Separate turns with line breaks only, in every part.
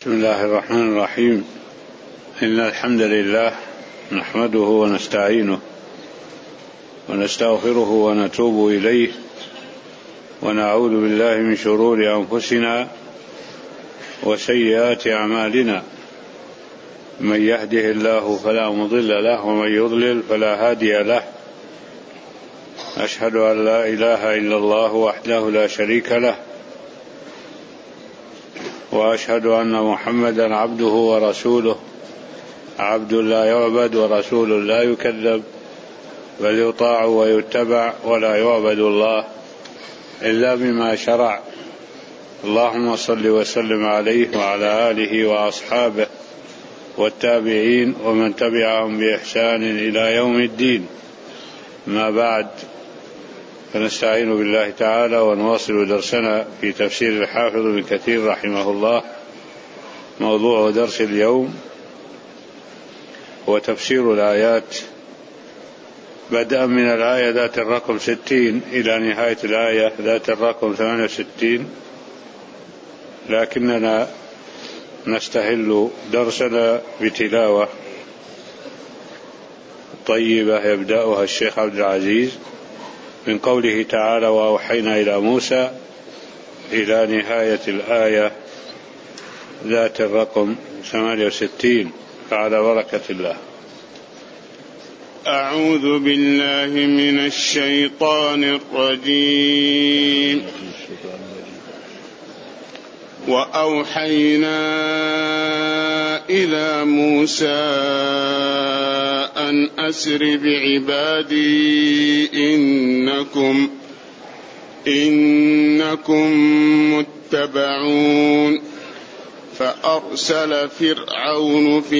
بسم الله الرحمن الرحيم. إن الحمد لله نحمده ونستعينه ونستغفره ونتوب إليه ونعوذ بالله من شرور أنفسنا وسيئات أعمالنا. من يهده الله فلا مضل له ومن يضلل فلا هادي له. أشهد أن لا إله إلا الله وحده لا شريك له، وأشهد أن محمدا عبده ورسوله، عبد لا يعبد ورسول لا يكذب، بل يطاع ويتبع ولا يعبد الله إلا بما شرع. اللهم صل وسلم عليه وعلى آله وأصحابه والتابعين ومن تبعهم بإحسان إلى يوم الدين. ما بعد، فنستعين بالله تعالى ونواصل درسنا في تفسير الحافظ ابن كثير رحمه الله. موضوع درس اليوم هو تفسير الآيات بدءا من الآية ذات الرقم 60 إلى نهاية الآية ذات الرقم 68، لكننا نستهل درسنا بتلاوة طيبة يبدأها الشيخ عبد العزيز من قوله تعالى: وأوحينا إلى موسى، إلى نهاية الآية ذات الرقم 68. فعلى بركة الله.
أعوذ بالله من الشيطان الرجيم. وأوحينا إلى موسى أن أسر بعبادي إنكم متبعون. فأرسل فرعون في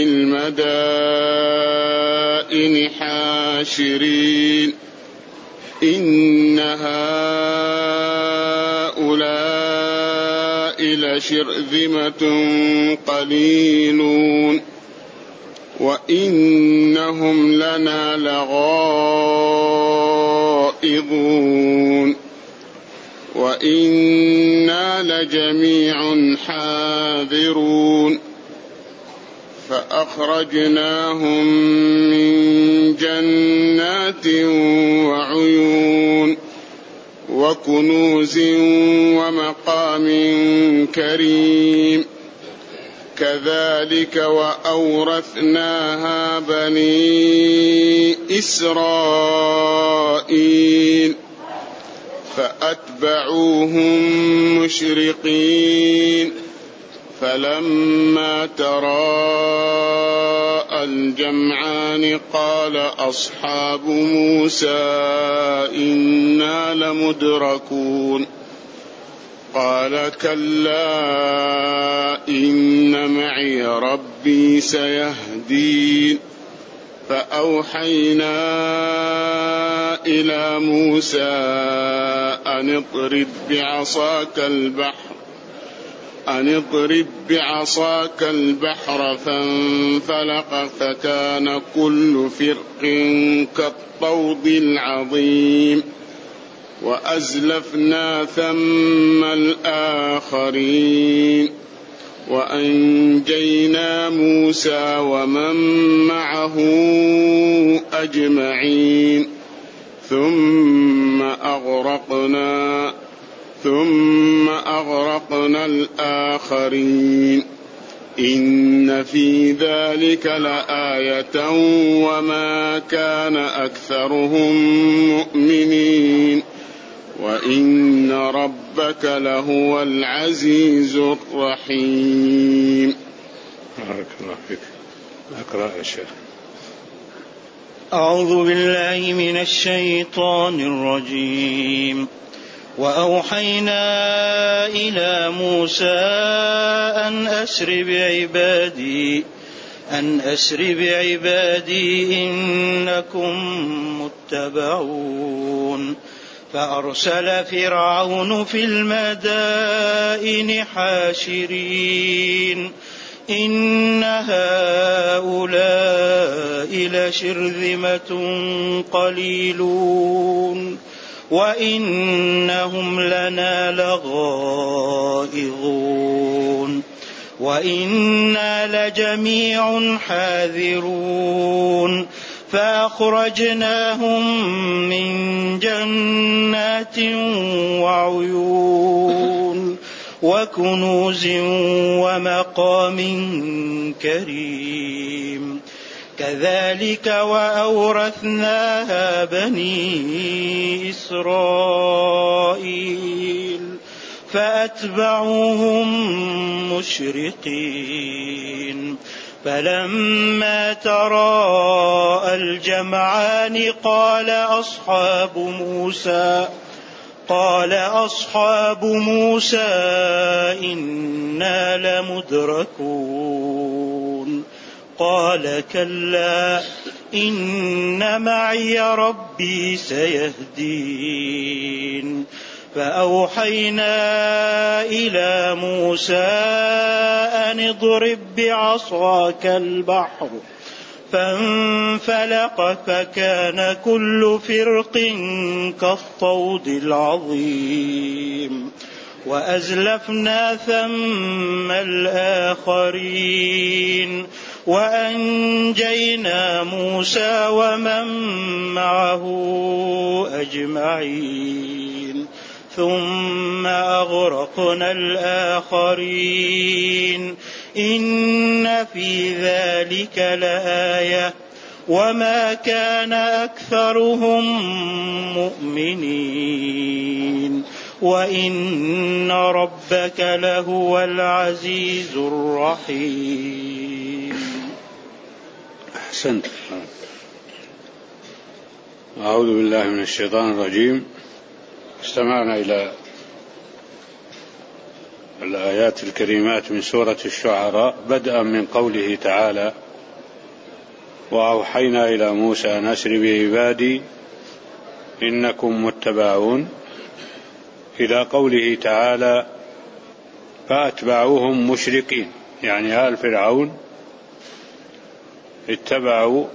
المدائن حاشرين إن هؤلاء لشرذمة قليلون وإنهم لنا لغائظون وإنا لجميع حاذرون. فأخرجناهم من جنات وعيون وكنوز ومقام كريم. كذلك وأورثناها بني إسرائيل فأتبعوهم مشرقين. فلما تراءى الجمعان قال أصحاب موسى إنا لمدركون. قال كلا إن معي ربي سيهدين. فأوحينا إلى موسى أن اضرب بعصاك البحر فانفلق فكان كل فرق كالطود العظيم. وأزلفنا ثم الآخرين وأنجينا موسى ومن معه أجمعين. ثم أغرقنا الآخرين. إن في ذلك لآية وما كان أكثرهم مؤمنين وإن ربك لهو العزيز الرحيم.
بارك الله فيك. أقرأ يا شيخ.
أعوذ بالله من الشيطان الرجيم. وأوحينا إلى موسى أن أسر بعبادي إنكم متبعون. فأرسل فرعون في المدائن حاشرين إن هؤلاء لشرذمة قليلون وإنهم لنا لغائظون وإنا لجميع حاذرون فأخرجناهم من جنات وعيون وكنوز ومقام كريم كذلك وأورثناها بني إسرائيل فأتبعوهم مشرقين فلما تراءى الجمعان قال أصحاب موسى إنا لمدركون قال كلا إن معي ربي سيهدين فأوحينا إلى موسى أن اضرب بعصاك البحر فانفلق فكان كل فرق كالطود العظيم وأزلفنا ثم الآخرين وأنجينا موسى ومن معه أجمعين ثم أغرقنا الآخرين إن في ذلك لآية وما كان أكثرهم مؤمنين وإن ربك لهو العزيز الرحيم.
أحسنت. أعوذ بالله من الشيطان الرجيم. استمعنا إلى الآيات الكريمات من سورة الشعراء بدءا من قوله تعالى: وأوحينا إلى موسى أن أسر بعبادي إنكم متبعون، إلى قوله تعالى: فأتبعوهم مشرقين، يعني آل فرعون اتبعوا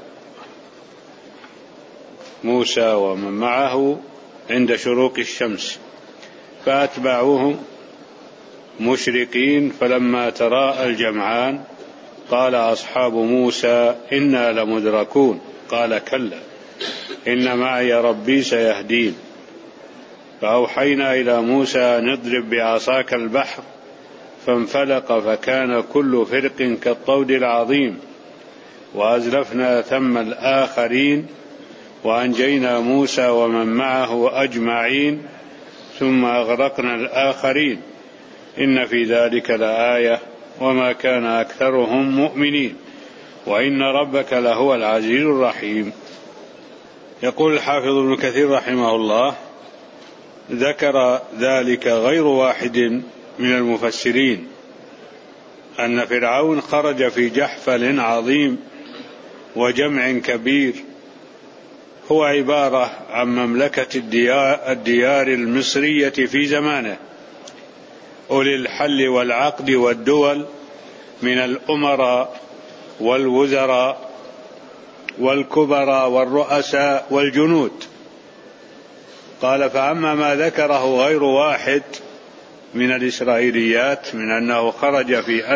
موسى ومن معه عند شروق الشمس، فأتبعوهم مشرقين فلما تراءى الجمعان قال أصحاب موسى إنا لمدركون قال كلا إن معي ربي سيهدين فأوحينا إلى موسى أن اضرب بعصاك البحر فانفلق فكان كل فرق كالطود العظيم وأزلفنا ثم الآخرين وأنجينا موسى ومن معه أجمعين ثم أغرقنا الآخرين إن في ذلك لآية وما كان أكثرهم مؤمنين وإن ربك لهو العزيز الرحيم. يقول الحافظ ابن كثير رحمه الله: ذكر ذلك غير واحد من المفسرين أن فرعون خرج في جحفل عظيم وجمع كبير، هو عبارة عن مملكة الديار المصرية في زمانه، أولي الحل والعقد والدول من الأمراء والوزراء والكبراء والرؤساء والجنود. قال: فأما ما ذكره غير واحد من الإسرائيليات من أنه خرج في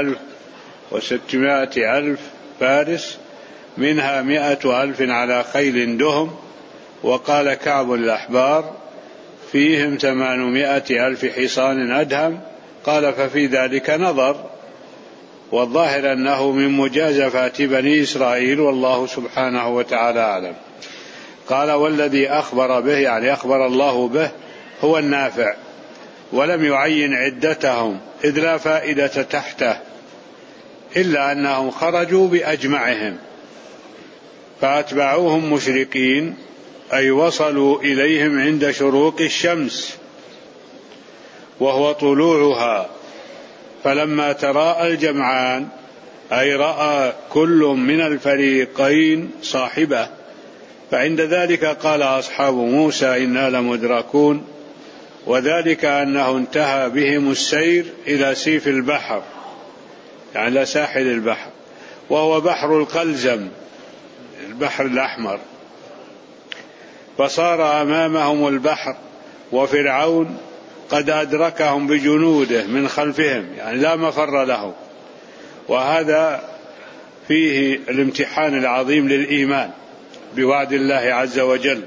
1600,000 فارس، منها 100,000 على خيل دهم، وقال كعب الأحبار: فيهم 800,000 حصان أدهم. قال: ففي ذلك نظر، والظاهر أنه من مجازفات بني إسرائيل، والله سبحانه وتعالى أعلم. قال: والذي أخبر به، يعني أخبر الله به، هو النافع، ولم يعين عدتهم إذ لا فائدة تحته، إلا أنهم خرجوا بأجمعهم فأتبعوهم مشرقين، أي وصلوا إليهم عند شروق الشمس وهو طلوعها، فلما تراءى الجمعان أي رأى كل من الفريقين صاحبه، فعند ذلك قال أصحاب موسى إنا لمدركون، وذلك أنه انتهى بهم السير إلى سيف البحر، يعني إلى ساحل البحر، وهو بحر القلزم، البحر الأحمر، فصار أمامهم البحر وفرعون قد أدركهم بجنوده من خلفهم، يعني لا مفر لهم. وهذا فيه الامتحان العظيم للإيمان بوعد الله عز وجل.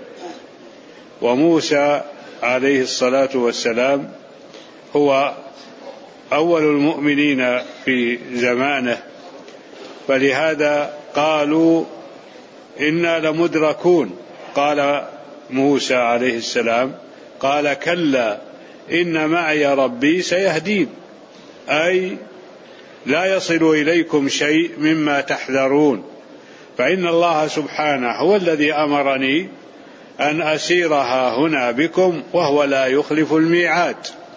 وموسى عليه الصلاة والسلام هو أول المؤمنين في زمانه، فلهذا قالوا إنا لمدركون. قال موسى عليه السلام قال كلا إن معي ربي سيهدين، أي لا يصل إليكم شيء مما تحذرون، فإن الله سبحانه هو الذي أمرني أن أسيرها هنا بكم وهو لا يخلف الميعاد.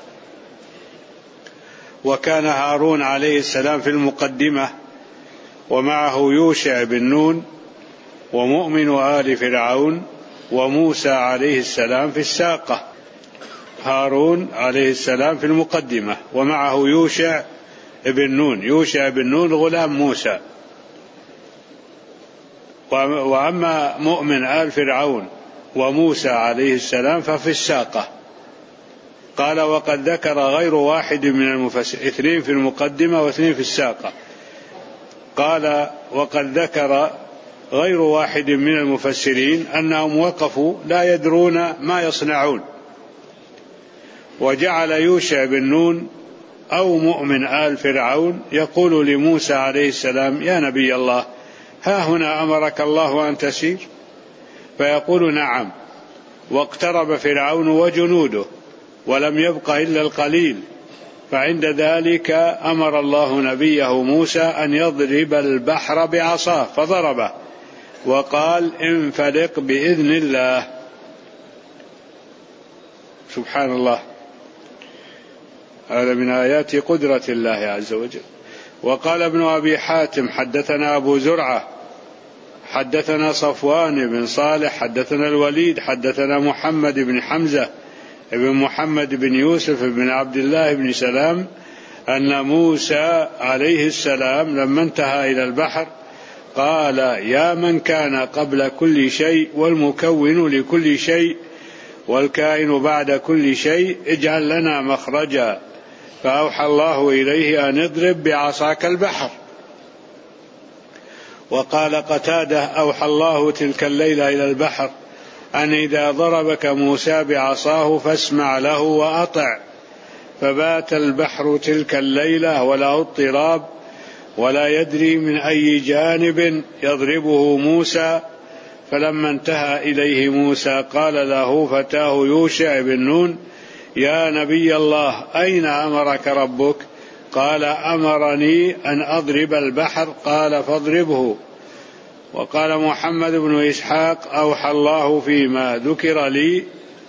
وكان هارون عليه السلام في المقدمة، ومعه يوشع بن نون ومؤمن آل فرعون، وموسى عليه السلام في الساقة. هارون عليه السلام في المقدمة ومعه يوشع بن نون. يوشع بن نون غلام موسى. وأما مؤمن آل فرعون وموسى عليه السلام ففي الساقة. قال وقد ذكر غير واحد من المفسرين، 2 في المقدمة و2 في الساقة. قال وقد ذكر غير واحد من المفسرين أنهم وقفوا لا يدرون ما يصنعون، وجعل يوشع بن نون أو مؤمن آل فرعون يقول لموسى عليه السلام يا نبي الله ها هنا أمرك الله أن تسير؟ فيقول نعم. واقترب فرعون وجنوده ولم يبق إلا القليل، فعند ذلك أمر الله نبيه موسى أن يضرب البحر بعصاه فضربه وقال انفلق بإذن الله. سبحان الله، هذا من آيات قدرة الله عز وجل. وقال ابن أبي حاتم حدثنا أبو زرعة حدثنا صفوان بن صالح حدثنا الوليد حدثنا محمد بن حمزة ابن محمد بن يوسف بن عبد الله بن سلام أن موسى عليه السلام لما انتهى إلى البحر قال يا من كان قبل كل شيء والمكون لكل شيء والكائن بعد كل شيء اجعل لنا مخرجا. فأوحى الله إليه أن اضرب بعصاك البحر. وقال قتادة أوحى الله تلك الليلة إلى البحر أن إذا ضربك موسى بعصاه فاسمع له وأطع. فبات البحر تلك الليلة ولا اضطراب ولا يدري من أي جانب يضربه موسى. فلما انتهى إليه موسى قال له فتاه يوشع بن نون يا نبي الله أين أمرك ربك؟ قال أمرني أن أضرب البحر. قال فاضربه. وقال محمد بن إسحاق أوحى الله فيما ذكر لي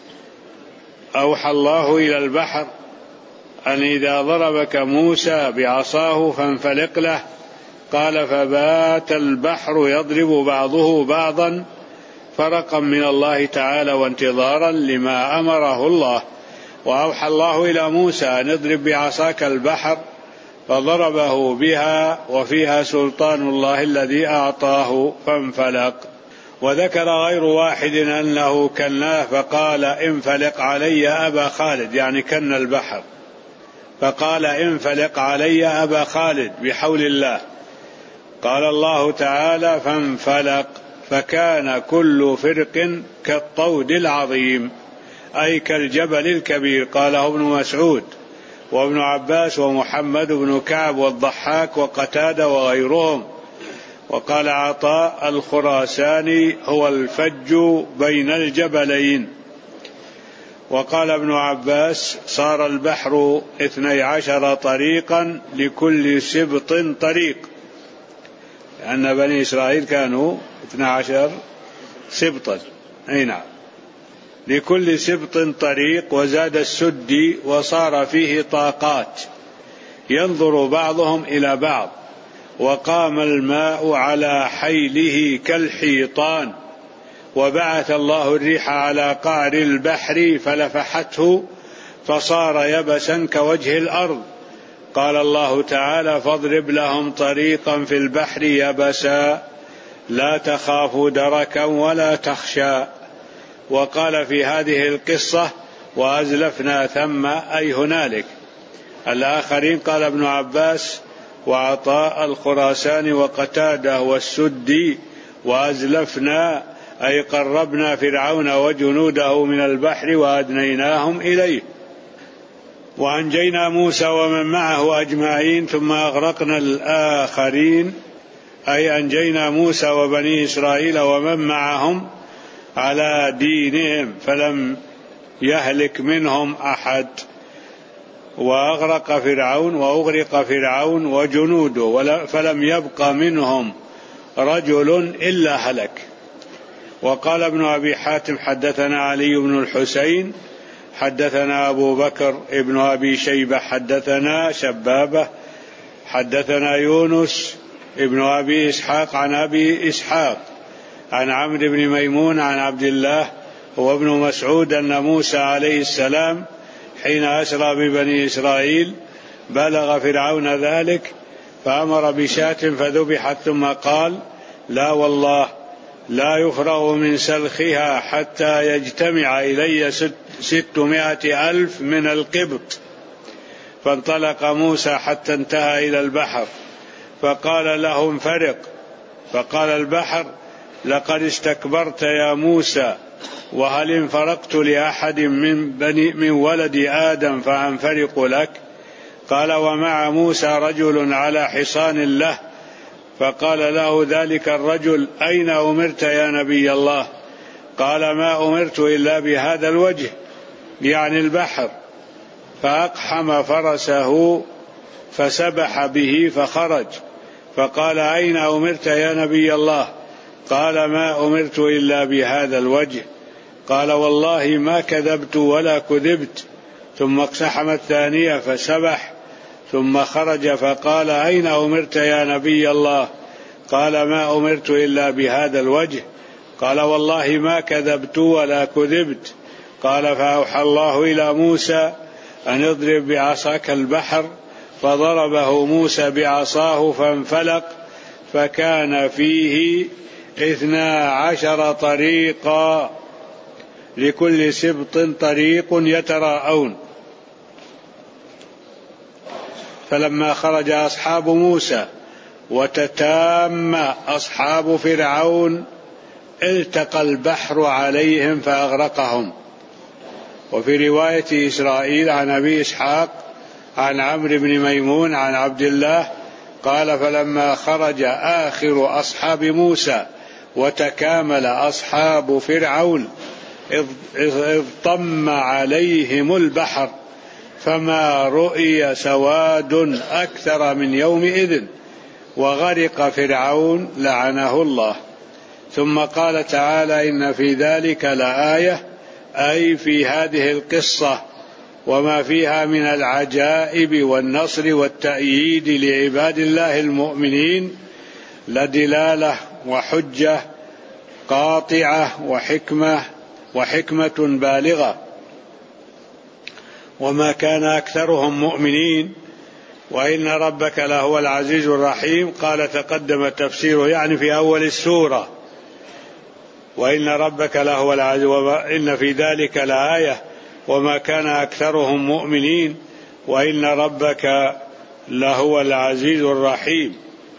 أوحى الله إلى البحر أن إذا ضربك موسى بعصاه فانفلق له. قال فبات البحر يضرب بعضه بعضا فرقا من الله تعالى وانتظارا لما أمره الله. وأوحى الله إلى موسى أن اضرب بعصاك البحر فضربه بها وفيها سلطان الله الذي أعطاه فانفلق. وذكر غير واحد أنه كناه فقال انفلق علي أبا خالد، يعني كن البحر، فقال انفلق علي أبا خالد بحول الله. قال الله تعالى فانفلق فكان كل فرق كالطود العظيم، أي كالجبل الكبير. قاله ابن مسعود وابن عباس ومحمد بن كعب والضحاك وقتادة وغيرهم. وقال عطاء الخراساني هو الفج بين الجبلين. وقال ابن عباس صار البحر 12 طريقا لكل سبط طريق، لأن بني إسرائيل كانوا 12 سبطا. أي نعم، لكل سبط طريق. وزاد السدي وصار فيه طاقات ينظر بعضهم إلى بعض. وقام الماء على حيله كالحيطان. وبعث الله الريح على قعر البحر فلفحته فصار يبسا كوجه الأرض. قال الله تعالى فاضرب لهم طريقا في البحر يبسا لا تخاف دركا ولا تخشى. وقال في هذه القصة وأزلفنا ثم أي هنالك. الآخرين قال ابن عباس وعطاء الخراساني وقتادة والسدي وأزلفنا أي قربنا فرعون وجنوده من البحر وأدنيناهم إليه وأنجينا موسى ومن معه أجمعين ثم أغرقنا الآخرين أي أنجينا موسى وبني إسرائيل ومن معهم على دينهم فلم يهلك منهم أحد. وأغرق فرعون وأغرق فرعون وجنوده فلم يبق منهم رجل إلا هلك. وقال ابن أبي حاتم حدثنا علي بن الحسين حدثنا أبو بكر ابن أبي شيبة حدثنا شبابة حدثنا يونس ابن أبي إسحاق عن أبي إسحاق عن عمرو بن ميمون عن عبد الله هو ابن مسعود أن موسى عليه السلام حين أسرى ببني إسرائيل بلغ فرعون ذلك فأمر بشاة فذبحت ثم قال لا والله لا يفرغ من سلخها حتى يجتمع إلي 600,000 من القبط. فانطلق موسى حتى انتهى إلى البحر فقال له انفرق فقال البحر لقد استكبرت يا موسى وهل انفرقت لأحد من ولد آدم فأنفرق لك؟ قال ومع موسى رجل على حصان له فقال له ذلك الرجل أين أمرت يا نبي الله؟ قال ما أمرت إلا بهذا الوجه يعني البحر. فأقحم فرسه فسبح به فخرج فقال أين أمرت يا نبي الله؟ قال ما أمرت إلا بهذا الوجه. قال والله ما كذبت ولا كذبت. ثم اقتحم الثانية فسبح ثم خرج فقال أين أمرت يا نبي الله؟ قال ما أمرت إلا بهذا الوجه. قال والله ما كذبت ولا كذبت. قال فأوحى الله إلى موسى أن اضرب بعصاك البحر فضربه موسى بعصاه فانفلق فكان فيه 12 طريقا لكل سبط طريق يتراءون. فلما خرج أصحاب موسى وتتام أصحاب فرعون التقى البحر عليهم فأغرقهم. وفي رواية إسرائيل عن أبي إسحاق عن عمرو بن ميمون عن عبد الله قال فلما خرج آخر أصحاب موسى وتكامل أصحاب فرعون اضطم عليهم البحر فما رؤي سواد أكثر من يومئذ وغرق فرعون لعنه الله. ثم قال تعالى إن في ذلك لآية أي في هذه القصة وما فيها من العجائب والنصر والتأييد لعباد الله المؤمنين لدلالة وحجة قاطعة وحكمة بالغة. وما كان أكثرهم مؤمنين وإن ربك لهو العزيز الرحيم. قال تقدم تفسيره يعني في أول السورة وإن ربك لهو العزيز وإن في ذلك لآية وما كان أكثرهم مؤمنين وإن ربك لهو العزيز الرحيم.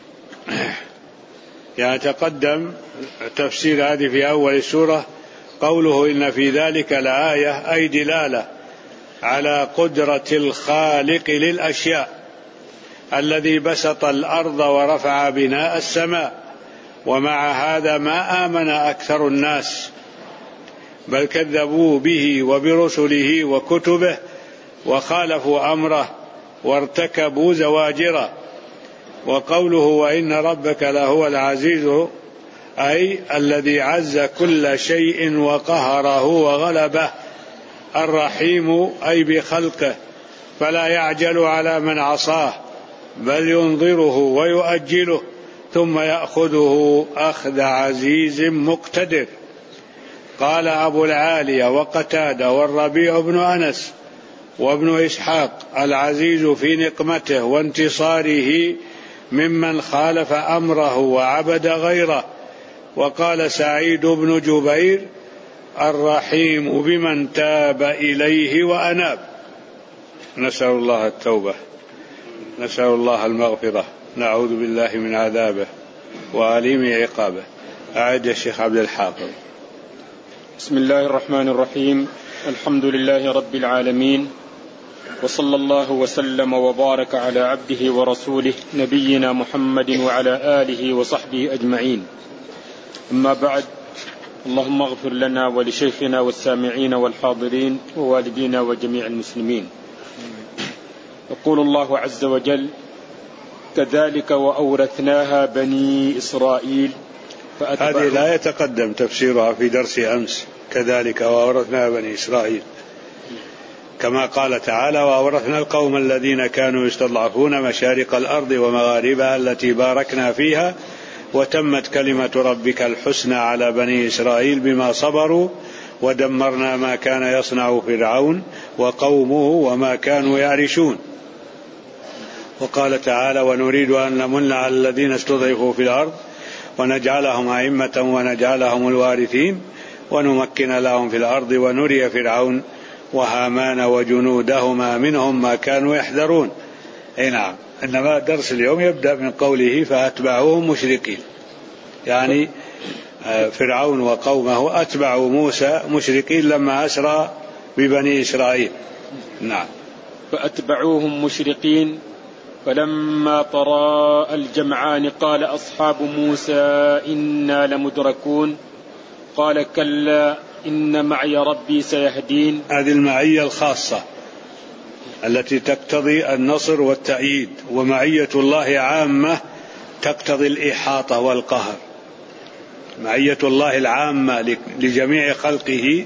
يعني تقدم تفسير هذه في أول السورة قوله إن في ذلك لآية أي دلالة على قدرة الخالق للأشياء الذي بسط الأرض ورفع بناء السماء. ومع هذا ما آمن أكثر الناس بل كذبوا به وبرسله وكتبه وخالفوا أمره وارتكبوا زواجره. وقوله وإن ربك لهو العزيز أي الذي عز كل شيء وقهره وغلبه. الرحيم أي بخلقه فلا يعجل على من عصاه بل ينظره ويؤجله ثم يأخذه أخذ عزيز مقتدر. قال أبو العالية وقتادة والربيع بن أنس وابن إسحاق العزيز في نقمته وانتصاره ممن خالف أمره وعبد غيره. وقال سعيد بن جبير الرحيم بمن تاب إليه وأناب. نسأل الله التوبة، نسأل الله المغفرة، نعوذ بالله من عذابه وأليم عقابه. أعد يا شيخ عبد الحافظ.
بسم الله الرحمن الرحيم. الحمد لله رب العالمين، وصلى الله وسلم وبارك على عبده ورسوله نبينا محمد وعلى آله وصحبه أجمعين. أما بعد، اللهم اغفر لنا ولشيخنا والسامعين والحاضرين ووالدينا وجميع المسلمين. يقول الله عز وجل: كذلك وأورثناها بني إسرائيل.
هذه لا يتقدم تفسيرها في درس أمس. كذلك وأورثناها بني إسرائيل، كما قال تعالى: وأورثنا القوم الذين كانوا يستضعفون مشارق الأرض ومغاربها التي باركنا فيها وتمت كلمة ربك الحسنى على بني إسرائيل بما صبروا ودمرنا ما كان يصنع فرعون وقومه وما كانوا يعرشون. وقال تعالى: ونريد أن نمن على الذين استضعفوا في الأرض ونجعلهم أئمة ونجعلهم الوارثين ونمكن لهم في الأرض ونري فرعون وهامان وجنودهما منهم ما كانوا يحذرون. نعم، إنما درس اليوم يبدأ من قوله: فأتبعوهم مشرقين، يعني فرعون وقومه أتبعوا موسى مشرقين لما أسرى ببني إسرائيل. نعم.
فأتبعوهم مشرقين فلما تراءى الجمعان قال أصحاب موسى إنا لمدركون قال كلا إن معي ربي سيهدين.
هذه المعية الخاصة التي تقتضي النصر والتأييد، ومعية الله عامة تقتضي الإحاطة والقهر. معية الله العامة لجميع خلقه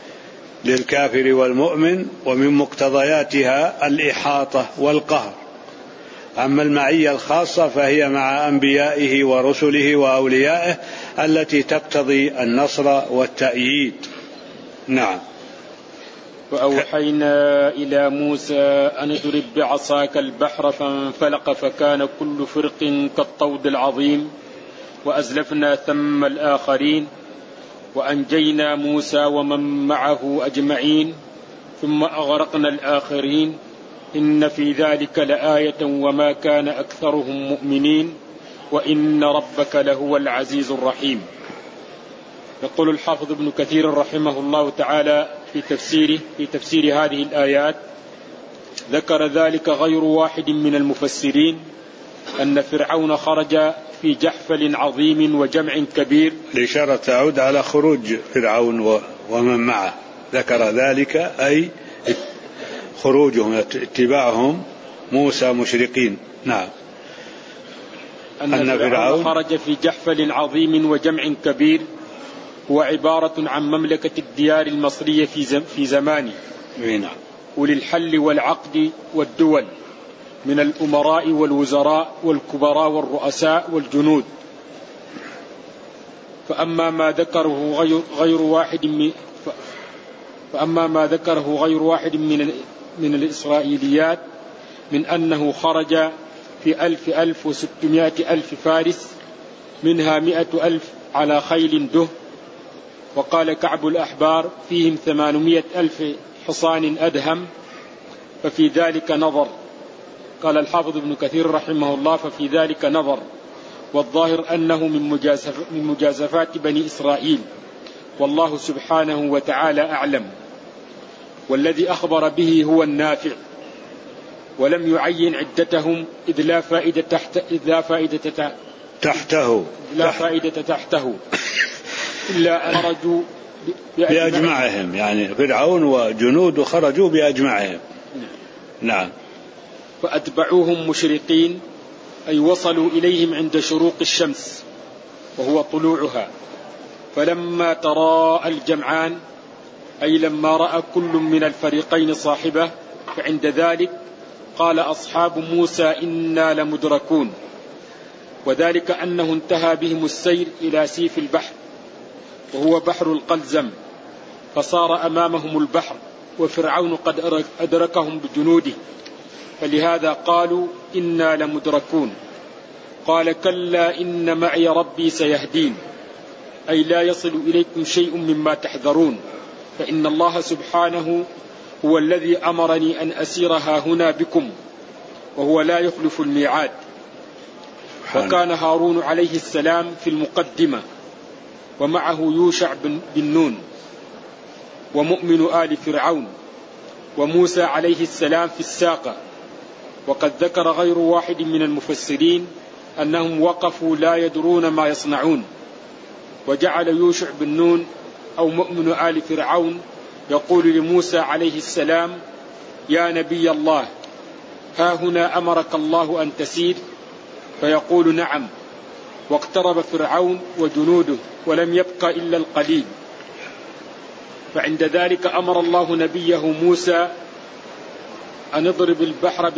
للكافر والمؤمن، ومن مقتضياتها الإحاطة والقهر. أما المعية الخاصة فهي مع أنبيائه ورسله وأوليائه التي تقتضي النصر والتأييد. نعم.
وأوحينا إلى موسى أن اضرب بعصاك البحر فانفلق فكان كل فرق كالطود العظيم وأزلفنا ثم الآخرين وأنجينا موسى ومن معه أجمعين ثم أغرقنا الآخرين إن في ذلك لآية وما كان أكثرهم مؤمنين وإن ربك لهو العزيز الرحيم. يقول الحافظ ابن كثير رحمه الله تعالى في تفسير هذه الآيات: ذكر ذلك غير واحد من المفسرين أن فرعون خرج في جحفل عظيم وجمع كبير.
الإشارة تعود على خروج فرعون ومن معه. ذكر ذلك أي خروجهم اتباعهم موسى مشرقين. نعم.
أن فرعون خرج في جحفل عظيم وجمع كبير هو عبارة عن مملكة الديار المصرية في زمانه.
نعم.
أولي الحل والعقد والدول من الأمراء والوزراء والكبراء والرؤساء والجنود. فأما ما ذكره غير واحد من الإسرائيليات من أنه خرج في 1600 فارس، منها 100,000 على خيل ده. وقال كعب الأحبار فيهم 800,000 حصان أدهم، ففي ذلك نظر. قال الحافظ ابن كثير رحمه الله: ففي ذلك نظر، والظاهر أنه من مجازفات بني إسرائيل، والله سبحانه وتعالى أعلم. والذي أخبر به هو النافع، ولم يعين عدتهم إذ لا فائدة تحته إلا أن خرجوا
بأجمعهم، يعني فرعون وجنود خرجوا بأجمعهم. نعم.
فأتبعوهم مشرقين أي وصلوا إليهم عند شروق الشمس وهو طلوعها. فلما تراءى الجمعان أي لما رأى كل من الفريقين صاحبه، فعند ذلك قال أصحاب موسى إنا لمدركون. وذلك أنه انتهى بهم السير إلى سيف البحر وهو بحر القلزم، فصار أمامهم البحر وفرعون قد أدركهم بجنوده، فلهذا قالوا إنا لمدركون. قال كلا إن معي ربي سيهدين. أي لا يصل إليكم شيء مما تحذرون، فإن الله سبحانه هو الذي أمرني أن أسير هنا بكم، وهو لا يخلف الميعاد. وكان هارون عليه السلام في المقدمة، ومعه يوشع بن نون ومؤمن آل فرعون، وموسى عليه السلام في الساقة. وقد ذكر غير واحد من المفسرين أنهم وقفوا لا يدرون ما يصنعون، وجعل يوشع بن نون أو مؤمن آل فرعون يقول لموسى عليه السلام: يا نبي الله، ها هنا أمرك الله أن تسير؟ فيقول: نعم. واقترب فرعون وجنوده ولم يبق إلا القليل. فعند ذلك أمر الله نبيه موسى أن يضرب البحر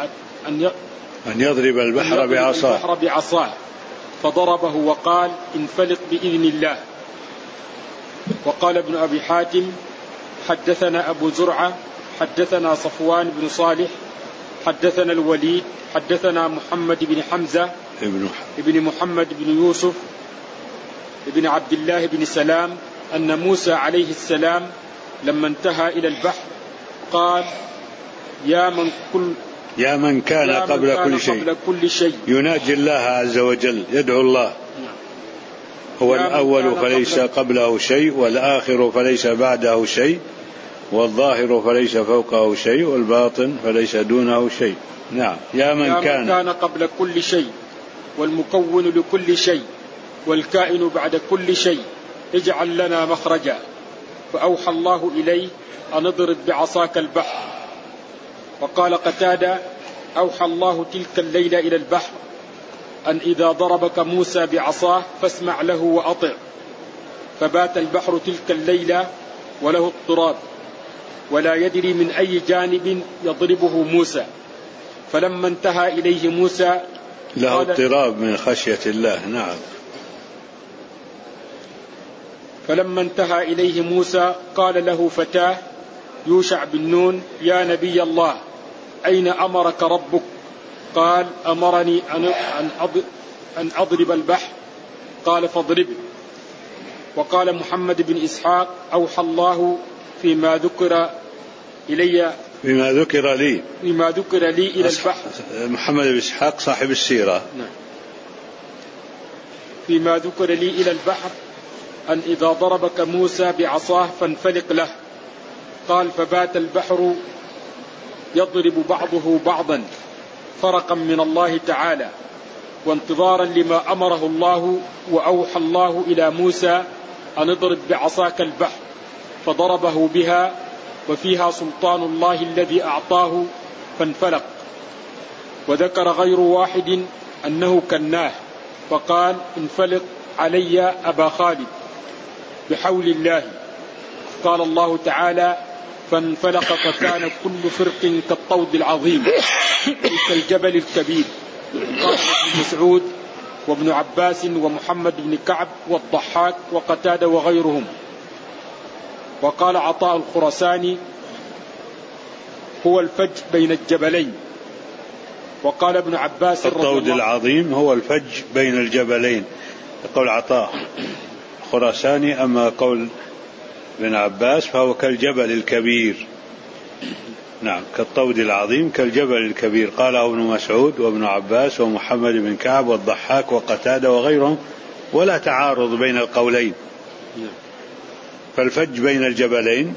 بعصاه، فضربه وقال: انفلق بإذن الله. وقال ابن أبي حاتم: حدثنا أبو زرعة حدثنا صفوان بن صالح حدثنا الوليد حدثنا محمد بن حمزة ابن محمد بن يوسف ابن عبد الله بن سلام أن موسى عليه السلام لما انتهى إلى البحر قال: يا من كان قبل كل شيء
يناجي الله عز وجل، يدعو الله. هو الأول فليس قبله شيء، والآخر فليس بعده شيء، والظاهر فليس فوقه شيء، والباطن فليس دونه شيء. نعم. يا من كان
قبل كل شيء، والمكون لكل شيء، والكائن بعد كل شيء، اجعل لنا مخرجا. فأوحى الله إليه أن اضرب بعصاك البحر. وقال قتادة: أوحى الله تلك الليلة إلى البحر أن إذا ضربك موسى بعصاه فاسمع له وأطع. فبات البحر تلك الليلة وله اضطراب، ولا يدري من أي جانب يضربه موسى. فلما انتهى إليه موسى
له اضطراب من خشية الله. نعم.
فلما انتهى إليه موسى قال له فتاه يوشع بن نون: يا نبي الله، أين أمرك ربك؟ قال: أمرني أن أضرب البحر. قال: فاضربه. وقال محمد بن إسحاق: أوحى الله فيما ذكر لي إلى البحر.
محمد بن إسحاق صاحب السيرة.
نعم. فيما ذكر لي إلى البحر أن إذا ضربك موسى بعصاه فانفلق له. قال: فبات البحر يضرب بعضه بعضا فرقا من الله تعالى، وانتظارا لما أمره الله. وأوحى الله إلى موسى أن اضرب بعصاك البحر، فضربه بها وفيها سلطان الله الذي أعطاه فانفلق. وذكر غير واحد أنه كناه، فقال: انفلق علي أبا خالد بحول الله. قال الله تعالى: فانفلق فكان كل فرق كالطود العظيم كالجبل الكبير. قال ابن مسعود وابن عباس ومحمد بن كعب والضحاك وقتادة وغيرهم. وقال عطاء الخرساني: هو الفج بين الجبلين. وقال ابن عباس:
الطود العظيم هو الفج بين الجبلين، قول عطاء خرساني. أما قول ابن عباس فهو كالجبل الكبير. نعم، كالطود العظيم كالجبل الكبير. قاله ابن مسعود وابن عباس ومحمد بن كعب والضحاك وقتادة وغيرهم، ولا تعارض بين القولين. فالفج بين الجبلين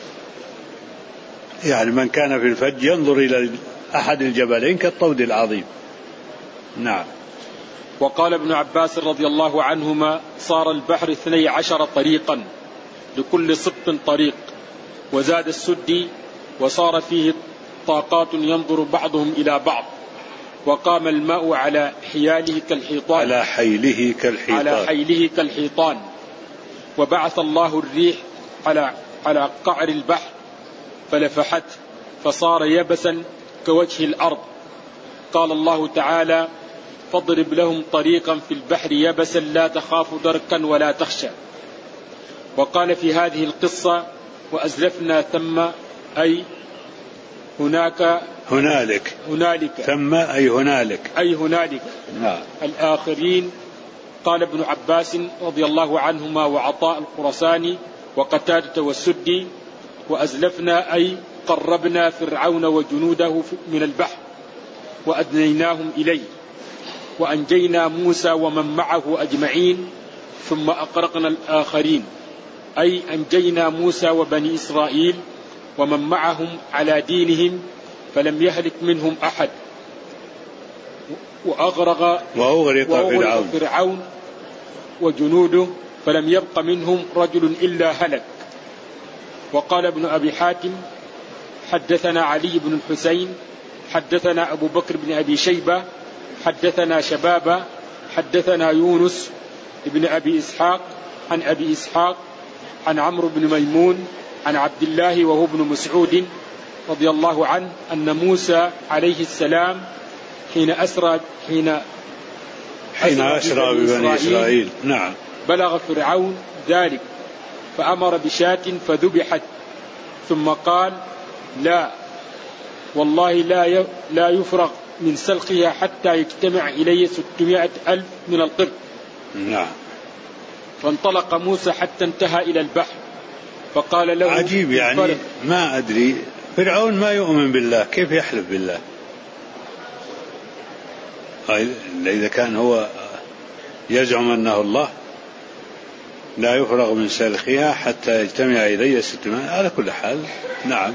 يعني من كان في الفج ينظر إلى أحد الجبلين كالطود العظيم. نعم.
وقال ابن عباس رضي الله عنهما: صار البحر 12 طريقا لكل سبط طريق. وزاد السدي: وصار فيه طاقات ينظر بعضهم إلى بعض. وقام الماء على حياله كالحيطان، على حيله كالحيطان. وبعث الله الريح على قعر البحر فلفحته فصار يبسا كوجه الأرض. قال الله تعالى: فاضرب لهم طريقا في البحر يبسا لا تخاف دركا ولا تخشى. وقال في هذه القصة: وأزلفنا ثم أي هنالك
ثم أي هنالك
الآخرين قال ابن عباس رضي الله عنهما وعطاء الخرساني وقتادة والسدي: وأزلفنا أي قربنا فرعون وجنوده من البحر وأدنيناهم إليه، وأنجينا موسى ومن معه أجمعين ثم أغرقنا الآخرين، أي أنجينا موسى وبني إسرائيل ومن معهم على دينهم فلم يهلك منهم أحد، وأغرق فرعون وجنوده فلم يبق منهم رجل إلا هلك. وقال ابن أبي حاتم: حدثنا علي بن الحسين حدثنا أبو بكر بن أبي شيبة حدثنا شبابة حدثنا يونس بن أبي إسحاق عن أبي إسحاق عن عمرو بن ميمون عن عبد الله وهو ابن مسعود رضي الله عنه أن موسى عليه السلام حين أسرى
ببني إسرائيل نعم
بلغ فرعون ذلك فأمر بشاة فذبحت، ثم قال: لا والله لا يفرغ من سلخها حتى يجتمع إلي 600,000 من القرد.
نعم.
فانطلق موسى حتى انتهى إلى البحر فقال له:
عجيب يعني ما أدري، فرعون ما يؤمن بالله كيف يحلف بالله؟ إذا كان هو يزعم أنه الله لا يفرغ من سلخها حتى يجتمع إلي 600 على كل حال. نعم.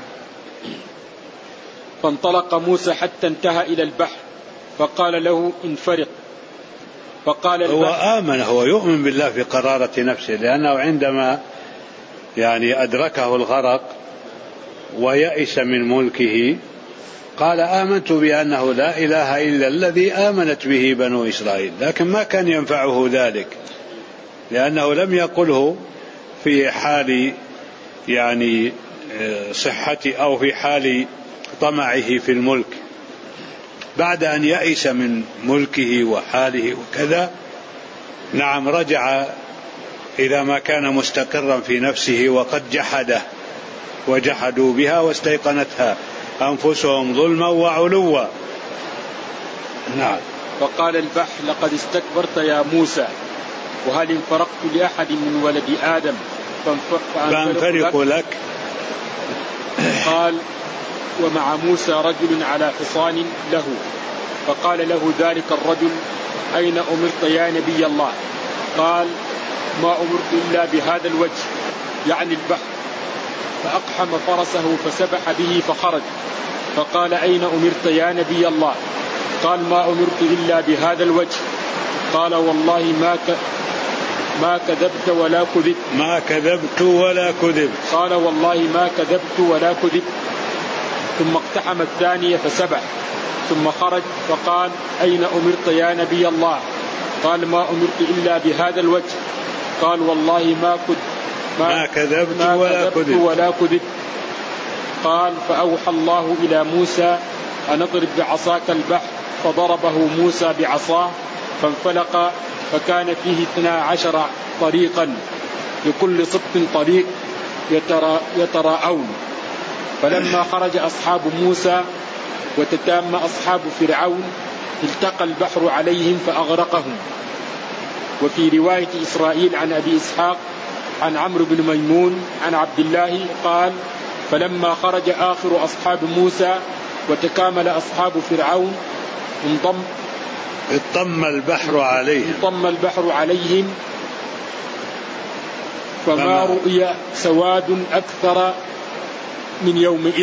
فانطلق موسى حتى انتهى إلى البحر فقال له: انفرق. فقال
هو آمن، هو يؤمن بالله في قرارة نفسه، لأنه عندما أدركه الغرق ويأس من ملكه قال: آمنت بأنه لا إله إلا الذي آمنت به بنو إسرائيل. لكن ما كان ينفعه ذلك، لأنه لم يقله في حال صحة أو في حال طمعه في الملك. بعد أن يأس من ملكه وحاله وكذا، نعم، رجع إذا ما كان مستقرا في نفسه وقد جحده وجحدوا بها واستيقنتها أنفسهم ظلما وعلوا. نعم.
فقال البحر: لقد استكبرت يا موسى، وهل انفرقت لأحد من ولد آدم
فانفرق لك؟
قال: ومع موسى رجل على حصان له، فقال له ذلك الرجل: أين أمرت يا نبي الله؟ قال: ما أمرت إلا بهذا الوجه، يعني البحر. فأقحم فرسه فسبح به فخرج، فقال: أين أمرت يا نبي الله؟ قال: ما أمرت إلا بهذا الوجه. قال: والله ما كذبت ولا كذبت.
ما كذبت ولا كذبت.
قال: والله ما كذبت ولا كذبت. ثم اقتحم الثانية فسبح، ثم خرج فقال: أين أمرت يا نبي الله؟ قال: ما أمرت إلا بهذا الوجه. قال: والله ما كذبت ولا كذبت. قال: فأوحى الله إلى موسى أن اضرب بعصاك البحر، فضربه موسى بعصاه فانفلق، فكان فيه 12 طريقا لكل سبط طريق يتراءون. فلما خرج أصحاب موسى وتتام أصحاب فرعون التقى البحر عليهم فأغرقهم. وفي رواية إسرائيل عن أبي إسحاق عن عمرو بن ميمون عن عبد الله قال: فلما خرج آخر أصحاب موسى وتكامل أصحاب فرعون
اضطم البحر عليهم فما رؤي سواد أكثر من يومئذ،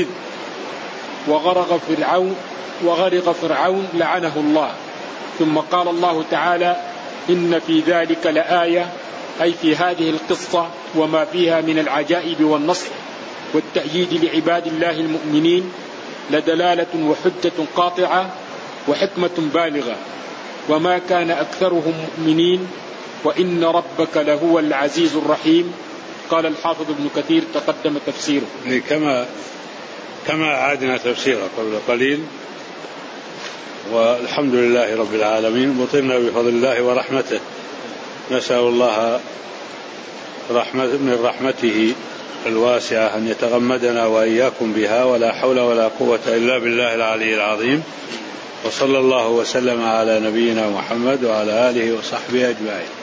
وغرق فرعون لعنه الله. ثم قال الله تعالى: إن في ذلك لآية، أي في هذه القصة وما فيها من العجائب والنصر والتأييد لعباد الله المؤمنين لدلالة وحجة قاطعة وحكمة بالغة، وما كان أكثرهم مؤمنين وإن ربك لهو العزيز الرحيم. قال الحافظ ابن كثير تقدم تفسيره. كما أعادنا تفسيره قبل قليل، والحمد لله رب العالمين. بطلنا بفضل الله ورحمته، نسأل الله من رحمته الواسعة أن يتغمدنا وإياكم بها، ولا حول ولا قوة إلا بالله العلي العظيم. وصلى الله وسلم على نبينا محمد وعلى آله وصحبه أجمعين.